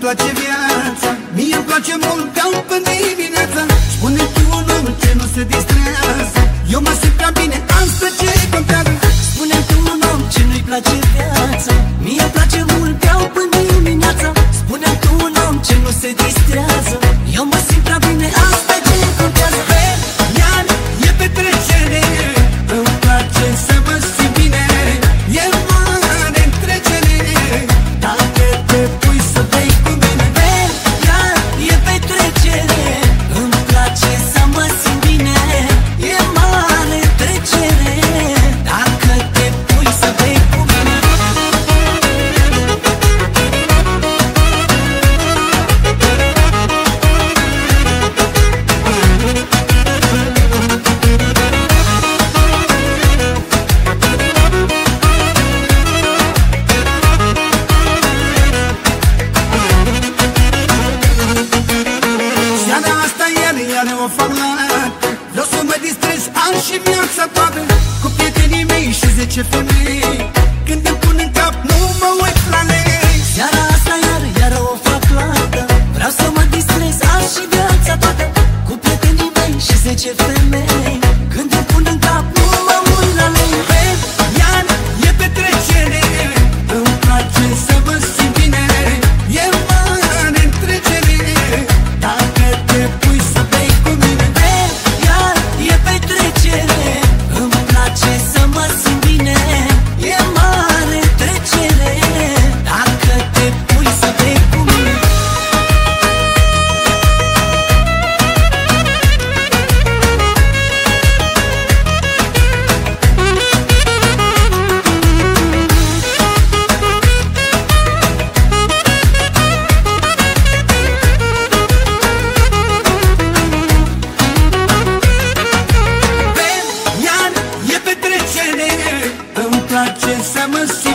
place viața, mie-mi place mult, beau până dimineața. Spune tu un om ce nu se distrează, eu mă simt prea bine, asta ce contează. Spune tu un om ce nu-i place viața, mie-mi place mult, beau până dimineața. Spune tu un om ce nu se distrează, eu mă simt prea bine, asta ce contează. Iar e petrecere, îmi place să mă simt bine, e mare întrecere, Dacă te pui să bei cu mine, iar e petrecere, îmi place să mă simt bine, e mare trecere. Dacă te pui să bei cu mine. seara asta iar o fac la vreau să mă distrez, am și viața toată, cu prietenii mei și 10 femei. Când îmi pun în cap, nu mă uit la lei. Seara asta iar o fac toată, vreau să mă distrez, am și viața toată, cu prietenii mei și 10 femei. Când îmi pun în cap, nu mă uit la lei. Iar e petrecere, îmi place să mă simt bine, e mare întrecere, Dacă te pui să bei cu mine, iar e petrecere, îmi place să mă simt bine, e mare trecere. Dacă te pui să bei cu mine. iar e petrecere, îmi place să mă simt